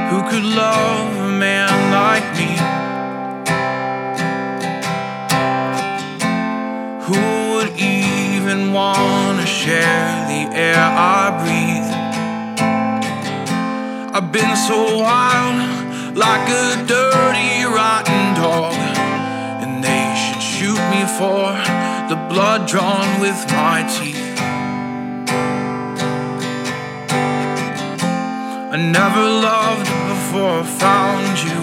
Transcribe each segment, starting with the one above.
Who could love a man like me? Who would even want to share the air I breathe? I've been so wild, like a dirty, rotten dog, and they should shoot me for the blood drawn with my teeth. I never loved before I found you,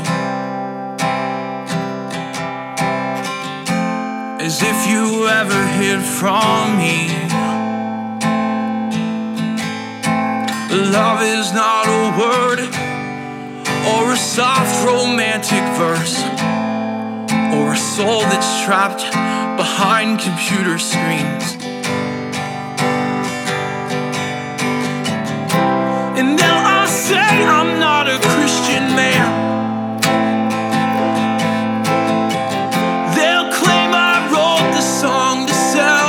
as if you ever hid from me. Love is not a word, or a soft romantic verse, or a soul that's trapped behind computer screens. And now I say I'm not a Christian man. They'll claim I wrote the song to sell.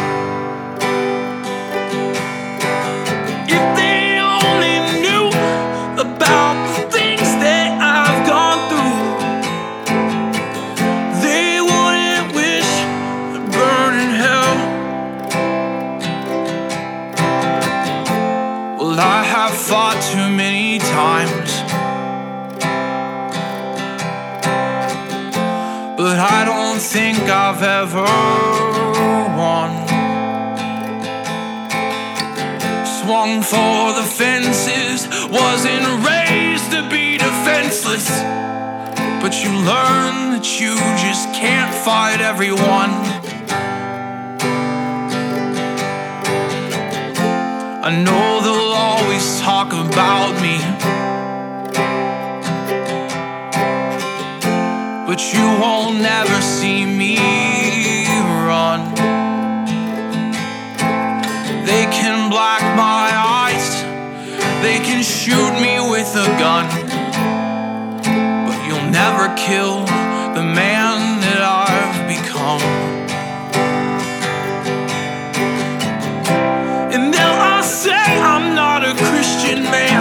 If they only knew about the things that I've gone through, they wouldn't wish to burn in hell. Well, I have fought too many times, but I don't think I've ever won. Swung for the fences, wasn't raised to be defenseless, but you learn that you just can't fight everyone. I know they'll always talk about me, but you won't never see me run. They can black my eyes, they can shoot me with a gun, but you'll never kill the man that I've become. And now I say I'm not a Christian man.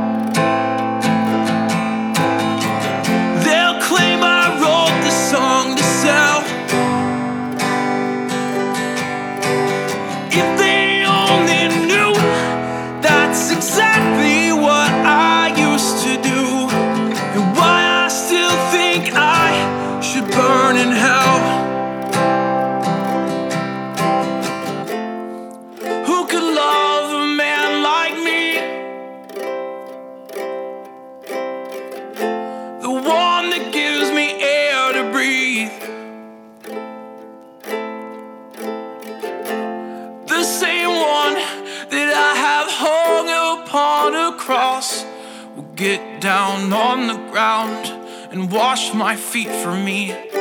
They'll claim I wrote the song to sell. If they only knew that's exactly what I used to do, and why I still think I should burn in hell. Who could love a man like me? The one that gives me air to breathe, the same one that I have hung upon a cross, will get down on the ground and wash my feet for me.